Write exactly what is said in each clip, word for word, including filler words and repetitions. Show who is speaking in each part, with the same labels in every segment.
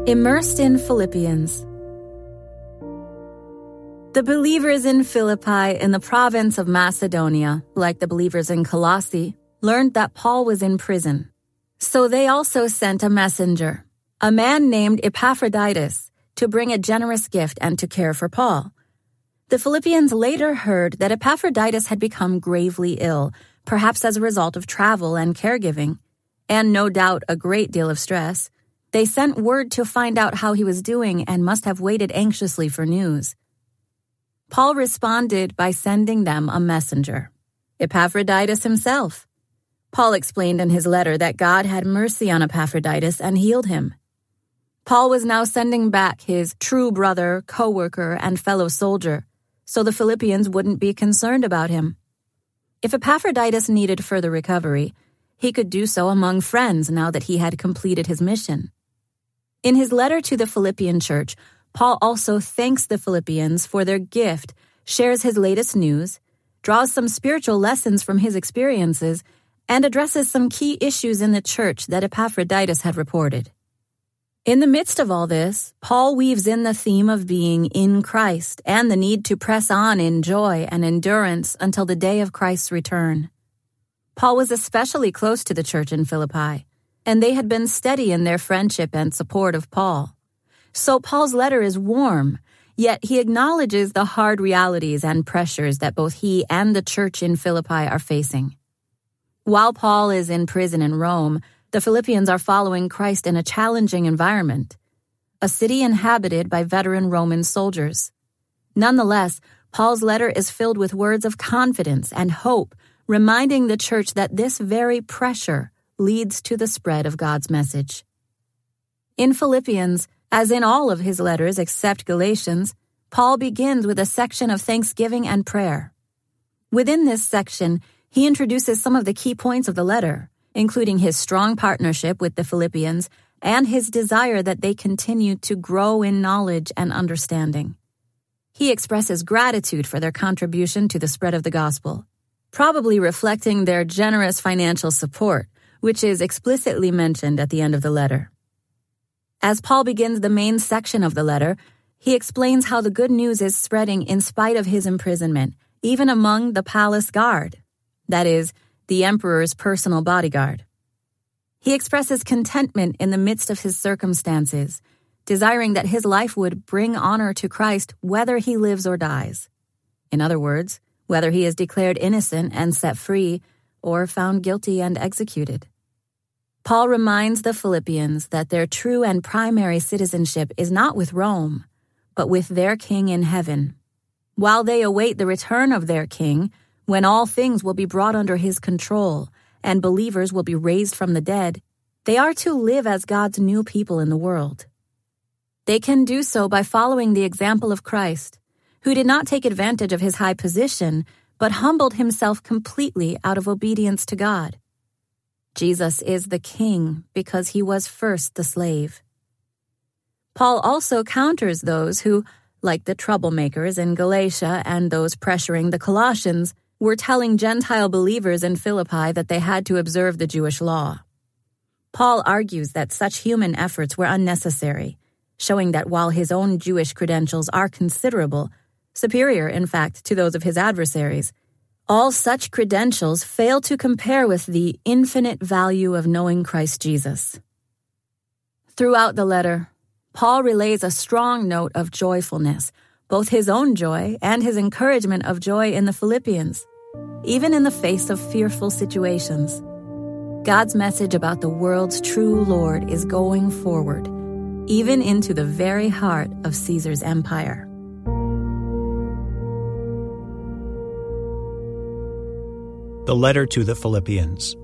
Speaker 1: Immersed in Philippians. The believers in Philippi in the province of Macedonia, like the believers in Colossae, learned that Paul was in prison. So they also sent a messenger, a man named Epaphroditus, to bring a generous gift and to care for Paul. The Philippians later heard that Epaphroditus had become gravely ill, perhaps as a result of travel and caregiving, and no doubt a great deal of stress. They sent word to find out how he was doing and must have waited anxiously for news. Paul responded by sending them a messenger, Epaphroditus himself. Paul explained in his letter that God had mercy on Epaphroditus and healed him. Paul was now sending back his true brother, co-worker, and fellow soldier, so the Philippians wouldn't be concerned about him. If Epaphroditus needed further recovery, he could do so among friends now that he had completed his mission. In his letter to the Philippian church, Paul also thanks the Philippians for their gift, shares his latest news, draws some spiritual lessons from his experiences, and addresses some key issues in the church that Epaphroditus had reported. In the midst of all this, Paul weaves in the theme of being in Christ and the need to press on in joy and endurance until the day of Christ's return. Paul was especially close to the church in Philippi, and they had been steady in their friendship and support of Paul. So Paul's letter is warm, yet he acknowledges the hard realities and pressures that both he and the church in Philippi are facing. While Paul is in prison in Rome, the Philippians are following Christ in a challenging environment, a city inhabited by veteran Roman soldiers. Nonetheless, Paul's letter is filled with words of confidence and hope, reminding the church that this very pressure leads to the spread of God's message. In Philippians, as in all of his letters except Galatians, Paul begins with a section of thanksgiving and prayer. Within this section, he introduces some of the key points of the letter, including his strong partnership with the Philippians and his desire that they continue to grow in knowledge and understanding. He expresses gratitude for their contribution to the spread of the gospel, probably reflecting their generous financial support, which is explicitly mentioned at the end of the letter. As Paul begins the main section of the letter, he explains how the good news is spreading in spite of his imprisonment, even among the palace guard, that is, the emperor's personal bodyguard. He expresses contentment in the midst of his circumstances, desiring that his life would bring honor to Christ whether he lives or dies. In other words, whether he is declared innocent and set free or found guilty and executed. Paul reminds the Philippians that their true and primary citizenship is not with Rome, but with their king in heaven. While they await the return of their king, when all things will be brought under his control and believers will be raised from the dead, they are to live as God's new people in the world. They can do so by following the example of Christ, who did not take advantage of his high position, but humbled himself completely out of obedience to God. Jesus is the king because he was first the slave. Paul also counters those who, like the troublemakers in Galatia and those pressuring the Colossians, were telling Gentile believers in Philippi that they had to observe the Jewish law. Paul argues that such human efforts were unnecessary, showing that while his own Jewish credentials are considerable, superior, in fact, to those of his adversaries, all such credentials fail to compare with the infinite value of knowing Christ Jesus. Throughout the letter, Paul relays a strong note of joyfulness, both his own joy and his encouragement of joy in the Philippians, even in the face of fearful situations. God's message about the world's true Lord is going forward, even into the very heart of Caesar's empire.
Speaker 2: The letter to the Philippians.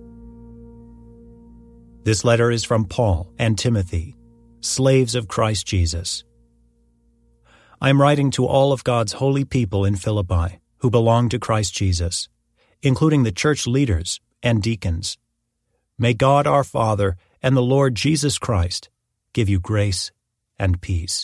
Speaker 2: This letter is from Paul and Timothy, slaves of Christ Jesus. I am writing to all of God's holy people in Philippi who belong to Christ Jesus, including the church leaders and deacons. May God our Father and the Lord Jesus Christ give you grace and peace.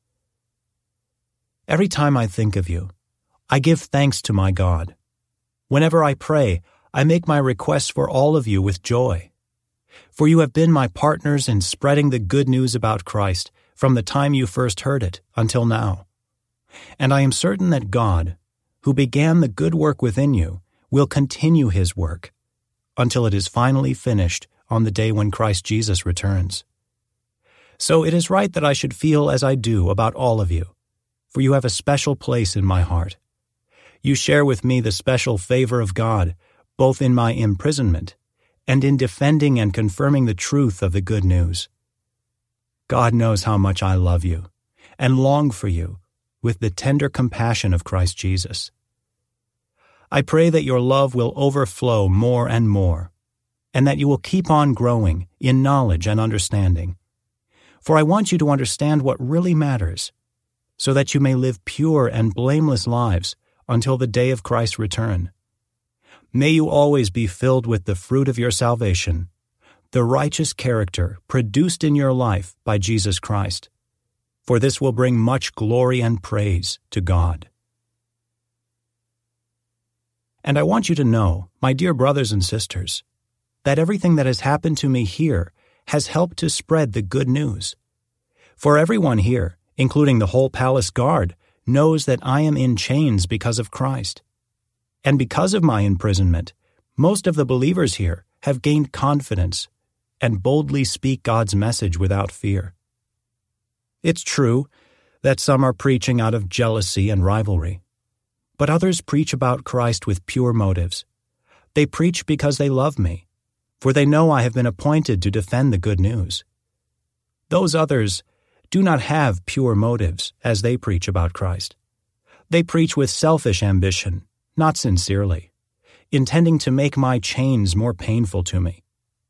Speaker 2: Every time I think of you, I give thanks to my God. Whenever I pray, I make my requests for all of you with joy. for you have been my partners in spreading the good news about Christ from the time you first heard it until now. And I am certain that God, who began the good work within you, will continue his work until it is finally finished on the day when Christ Jesus returns. So it is right that I should feel as I do about all of you, for you have a special place in my heart. You share with me the special favor of God, both in my imprisonment and in defending and confirming the truth of the good news. God knows how much I love you and long for you with the tender compassion of Christ Jesus. I pray that your love will overflow more and more, and that you will keep on growing in knowledge and understanding. For I want you to understand what really matters, so that you may live pure and blameless lives until the day of Christ's return. May you always be filled with the fruit of your salvation, the righteous character produced in your life by Jesus Christ, for this will bring much glory and praise to God. And I want you to know, my dear brothers and sisters, that everything that has happened to me here has helped to spread the good news. For everyone here, including the whole palace guard, knows that I am in chains because of Christ. And because of my imprisonment, most of the believers here have gained confidence and boldly speak God's message without fear. It's true that some are preaching out of jealousy and rivalry, but others preach about Christ with pure motives. They preach because they love me, for they know I have been appointed to defend the good news. Those others do not have pure motives as they preach about Christ. They preach with selfish ambition, not sincerely, intending to make my chains more painful to me.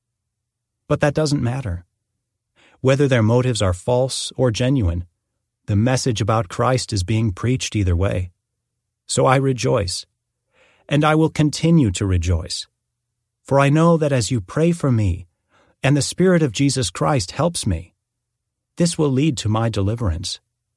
Speaker 2: But that doesn't matter. Whether their motives are false or genuine, the message about Christ is being preached either way. So I rejoice, and I will continue to rejoice. For I know that as you pray for me, and the Spirit of Jesus Christ helps me, this will lead to my deliverance.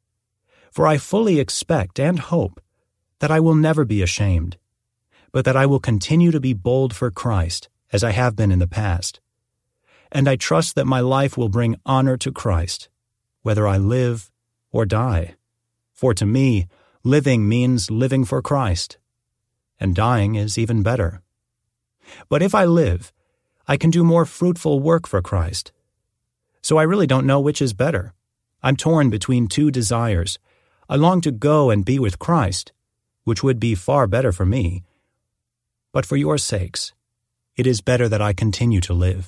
Speaker 2: For I fully expect and hope that I will never be ashamed, but that I will continue to be bold for Christ as I have been in the past. And I trust that my life will bring honor to Christ, whether I live or die. For to me, living means living for Christ, and dying is even better. But if I live, I can do more fruitful work for Christ. So I really don't know which is better. I'm torn between two desires. I long to go and be with Christ, which would be far better for me. But for your sakes, it is better that I continue to live.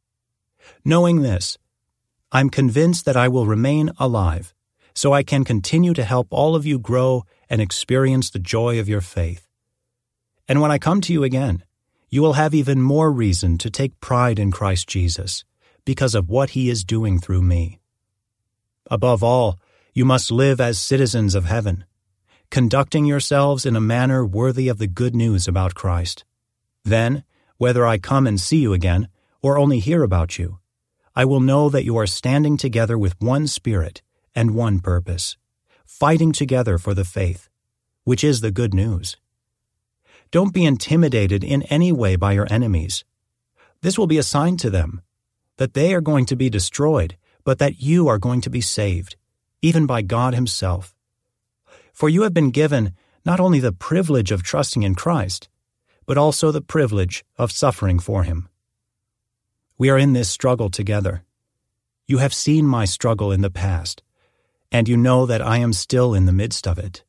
Speaker 2: Knowing this, I'm convinced that I will remain alive, so I can continue to help all of you grow and experience the joy of your faith. And when I come to you again, you will have even more reason to take pride in Christ Jesus, because of what he is doing through me. Above all, you must live as citizens of heaven, conducting yourselves in a manner worthy of the good news about Christ. Then, whether I come and see you again, or only hear about you, I will know that you are standing together with one spirit and one purpose, fighting together for the faith, which is the good news. Don't be intimidated in any way by your enemies. This will be a sign to them that they are going to be destroyed, but that you are going to be saved, even by God himself. For you have been given not only the privilege of trusting in Christ, but also the privilege of suffering for him. We are in this struggle together. You have seen my struggle in the past, and you know that I am still in the midst of it.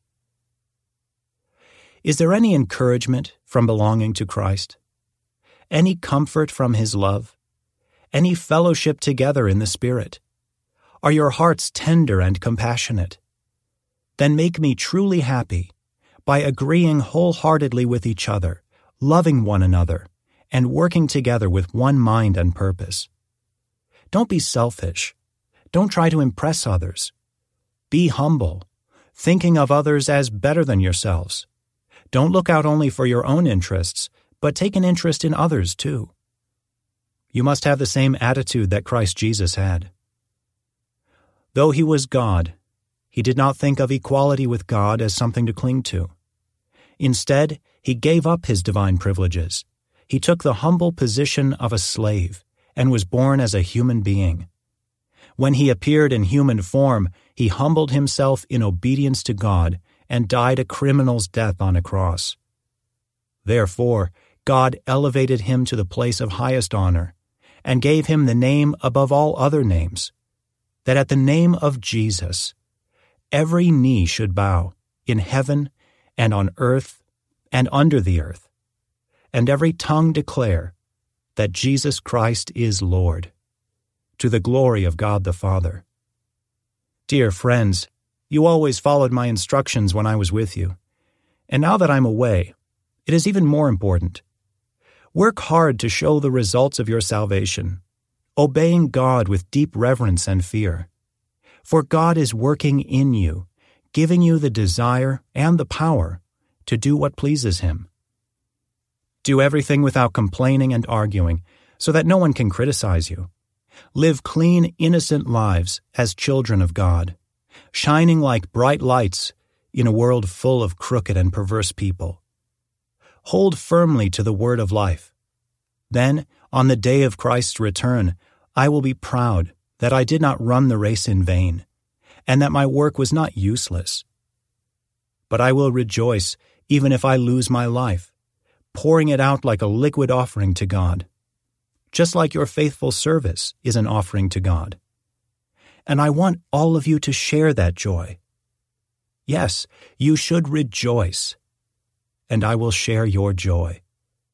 Speaker 2: Is there any encouragement from belonging to Christ? Any comfort from his love? Any fellowship together in the Spirit? Are your hearts tender and compassionate? Then make me truly happy by agreeing wholeheartedly with each other, loving one another, and working together with one mind and purpose. Don't be selfish. Don't try to impress others. Be humble, thinking of others as better than yourselves. Don't look out only for your own interests, but take an interest in others too. You must have the same attitude that Christ Jesus had. Though he was God, he did not think of equality with God as something to cling to. Instead, he gave up his divine privileges. He took the humble position of a slave and was born as a human being. When he appeared in human form, he humbled himself in obedience to God and died a criminal's death on a cross. Therefore, God elevated him to the place of highest honor and gave him the name above all other names, that at the name of Jesus every knee should bow in heaven and on earth and under the earth, and every tongue declare that Jesus Christ is Lord, to the glory of God the Father. Dear friends, you always followed my instructions when I was with you, and now that I'm away, it is even more important. Work hard to show the results of your salvation, obeying God with deep reverence and fear. For God is working in you, giving you the desire and the power to do what pleases Him. Do everything without complaining and arguing, so that no one can criticize you. Live clean, innocent lives as children of God, shining like bright lights in a world full of crooked and perverse people. Hold firmly to the word of life. Then, on the day of Christ's return, I will be proud that I did not run the race in vain, and that my work was not useless. But I will rejoice even if I lose my life, pouring it out like a liquid offering to God, just like your faithful service is an offering to God. And I want all of you to share that joy. Yes, you should rejoice, and I will share your joy.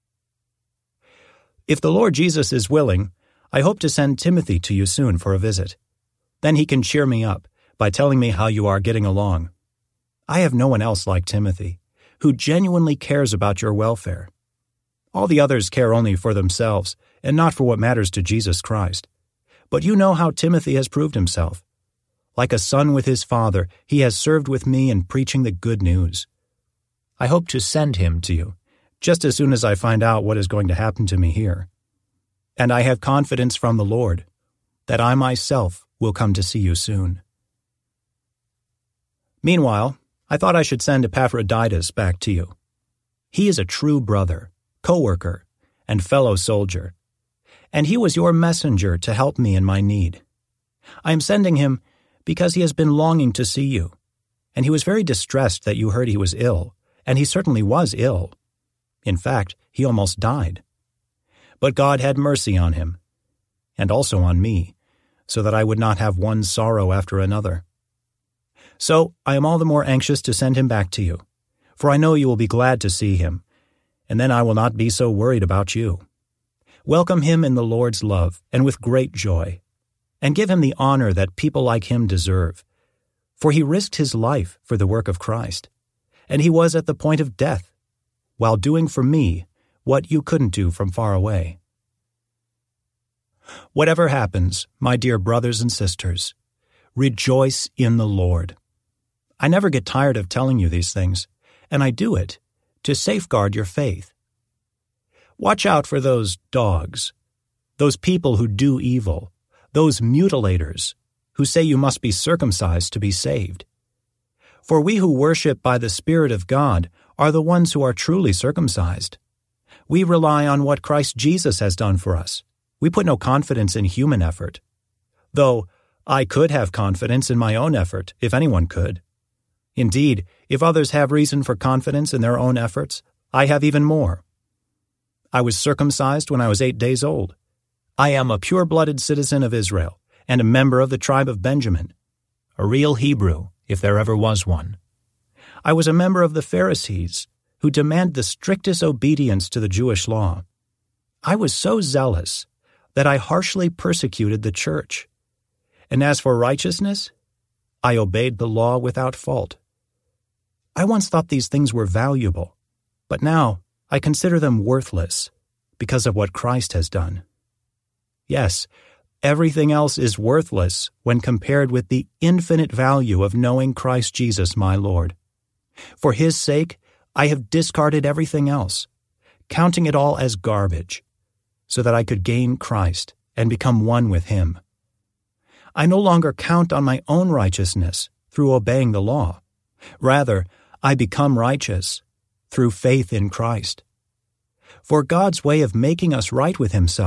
Speaker 2: If the Lord Jesus is willing, I hope to send Timothy to you soon for a visit. Then he can cheer me up by telling me how you are getting along. I have no one else like Timothy, who genuinely cares about your welfare. All the others care only for themselves and not for what matters to Jesus Christ. But you know how Timothy has proved himself. Like a son with his father, he has served with me in preaching the good news. I hope to send him to you, just as soon as I find out what is going to happen to me here. And I have confidence from the Lord that I myself will come to see you soon. Meanwhile, I thought I should send Epaphroditus back to you. He is a true brother, co-worker, and fellow soldier, and he was your messenger to help me in my need. I am sending him because he has been longing to see you, and he was very distressed that you heard he was ill. And he certainly was ill. In fact, he almost died. But God had mercy on him, and also on me, so that I would not have one sorrow after another. So I am all the more anxious to send him back to you, for I know you will be glad to see him, and then I will not be so worried about you. Welcome him in the Lord's love and with great joy, and give him the honor that people like him deserve, for he risked his life for the work of Christ. And he was at the point of death, while doing for me what you couldn't do from far away. Whatever happens, my dear brothers and sisters, rejoice in the Lord. I never get tired of telling you these things, and I do it to safeguard your faith. Watch out for those dogs, those people who do evil, those mutilators who say you must be circumcised to be saved. For we who worship by the Spirit of God are the ones who are truly circumcised. We rely on what Christ Jesus has done for us. We put no confidence in human effort. Though I could have confidence in my own effort, if anyone could. Indeed, if others have reason for confidence in their own efforts, I have even more. I was circumcised when I was eight days old. I am a pure-blooded citizen of Israel and a member of the tribe of Benjamin, a real Hebrew, if there ever was one. I was a member of the Pharisees, who demand the strictest obedience to the Jewish law. I was so zealous that I harshly persecuted the church. And as for righteousness, I obeyed the law without fault. I once thought these things were valuable, but now I consider them worthless because of what Christ has done. Yes, everything else is worthless when compared with the infinite value of knowing Christ Jesus my Lord. For His sake, I have discarded everything else, counting it all as garbage, so that I could gain Christ and become one with Him. I no longer count on my own righteousness through obeying the law. Rather, I become righteous through faith in Christ. For God's way of making us right with Himself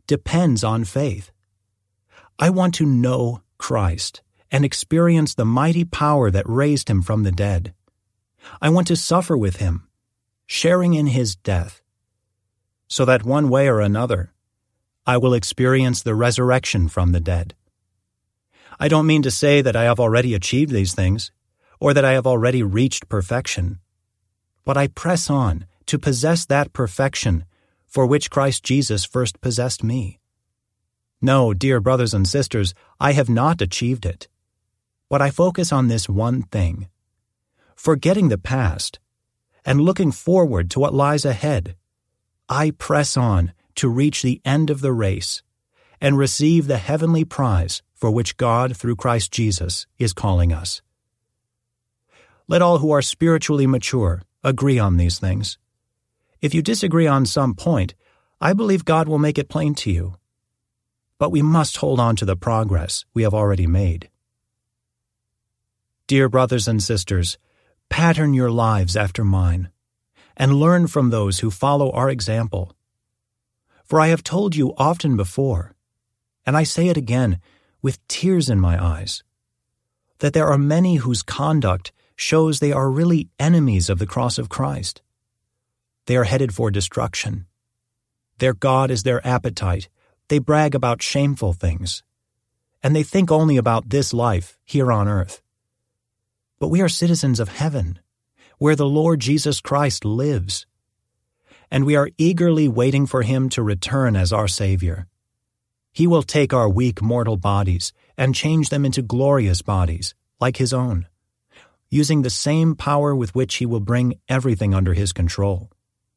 Speaker 2: depends on faith. I want to know Christ and experience the mighty power that raised him from the dead. I want to suffer with him, sharing in his death, so that one way or another, I will experience the resurrection from the dead. I don't mean to say that I have already achieved these things, or that I have already reached perfection, but I press on to possess that perfection for which Christ Jesus first possessed me. No, dear brothers and sisters, I have not achieved it, but I focus on this one thing, forgetting the past and looking forward to what lies ahead. I press on to reach the end of the race and receive the heavenly prize for which God, through Christ Jesus, is calling us. Let all who are spiritually mature agree on these things. If you disagree on some point, I believe God will make it plain to you. But we must hold on to the progress we have already made. Dear brothers and sisters, pattern your lives after mine, and learn from those who follow our example. For I have told you often before, and I say it again with tears in my eyes, that there are many whose conduct shows they are really enemies of the cross of Christ. They are headed for destruction. Their God is their appetite. They brag about shameful things, and they think only about this life here on earth. But we are citizens of heaven, where the Lord Jesus Christ lives, and we are eagerly waiting for him to return as our Savior. He will take our weak mortal bodies and change them into glorious bodies, like his own, using the same power with which he will bring everything under his control.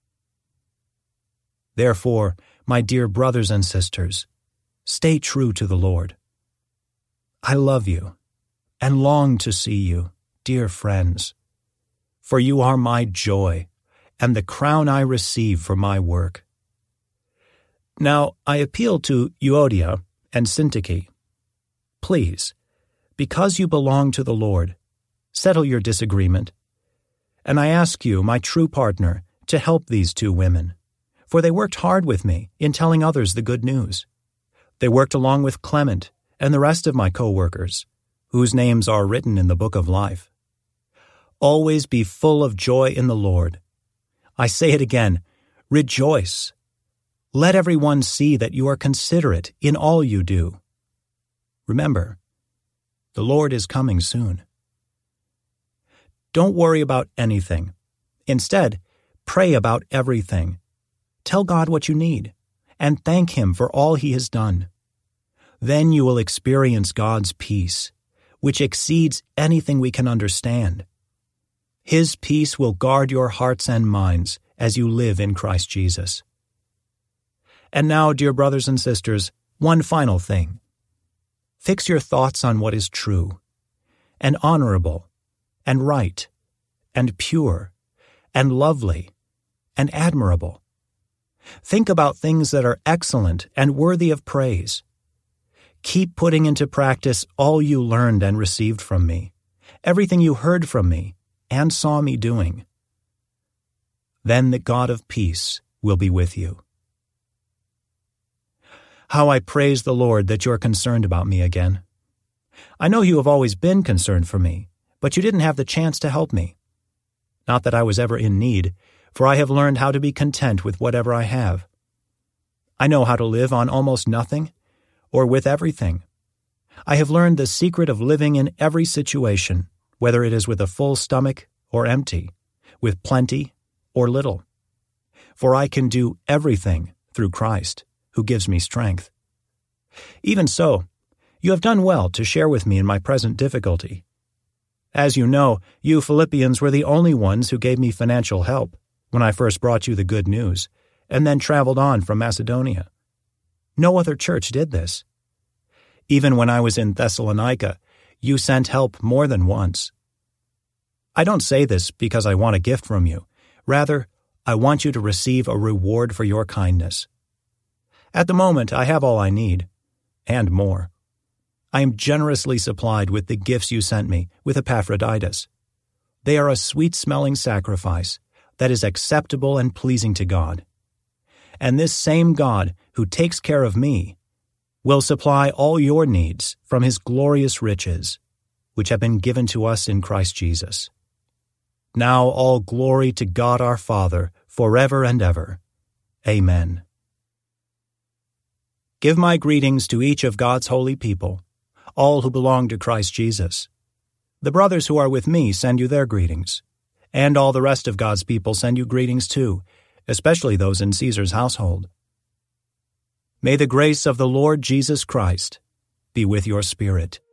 Speaker 2: Therefore, my dear brothers and sisters, stay true to the Lord. I love you and long to see you, dear friends, for you are my joy and the crown I receive for my work. Now I appeal to Euodia and Syntyche. Please, because you belong to the Lord, settle your disagreement. And I ask you, my true partner, to help these two women, for they worked hard with me in telling others the good news. They worked along with Clement and the rest of my co-workers, whose names are written in the book of life. Always be full of joy in the Lord. I say it again, rejoice. Let everyone see that you are considerate in all you do. Remember, the Lord is coming soon. Don't worry about anything. Instead, pray about everything. Tell God what you need, and thank him for all he has done. Then you will experience God's peace, which exceeds anything we can understand. His peace will guard your hearts and minds as you live in Christ Jesus. And now, dear brothers and sisters, one final thing. Fix your thoughts on what is true, and honorable, and right, and pure, and lovely, and admirable. Think about things that are excellent and worthy of praise. Keep putting into practice all you learned and received from me, everything you heard from me and saw me doing. Then the God of peace will be with you. How I praise the Lord that you are concerned about me again. I know you have always been concerned for me, but you didn't have the chance to help me. Not that I was ever in need, for I have learned how to be content with whatever I have. I know how to live on almost nothing, or with everything. I have learned the secret of living in every situation, whether it is with a full stomach or empty, with plenty or little. For I can do everything through Christ, who gives me strength. Even so, you have done well to share with me in my present difficulty. As you know, you Philippians were the only ones who gave me financial help when I first brought you the good news, and then traveled on from Macedonia. No other church did this. Even when I was in Thessalonica, you sent help more than once. I don't say this because I want a gift from you. Rather, I want you to receive a reward for your kindness. At the moment, I have all I need, and more. I am generously supplied with the gifts you sent me with Epaphroditus. They are a sweet-smelling sacrifice that is acceptable and pleasing to God. and this same God, who takes care of me, will supply all your needs from his glorious riches, which have been given to us in Christ Jesus. Now all glory to God our Father, forever and ever. Amen. Give my greetings to each of God's holy people, all who belong to Christ Jesus. The brothers who are with me send you their greetings, and all the rest of God's people send you greetings too, especially those in Caesar's household. May the grace of the Lord Jesus Christ be with your spirit.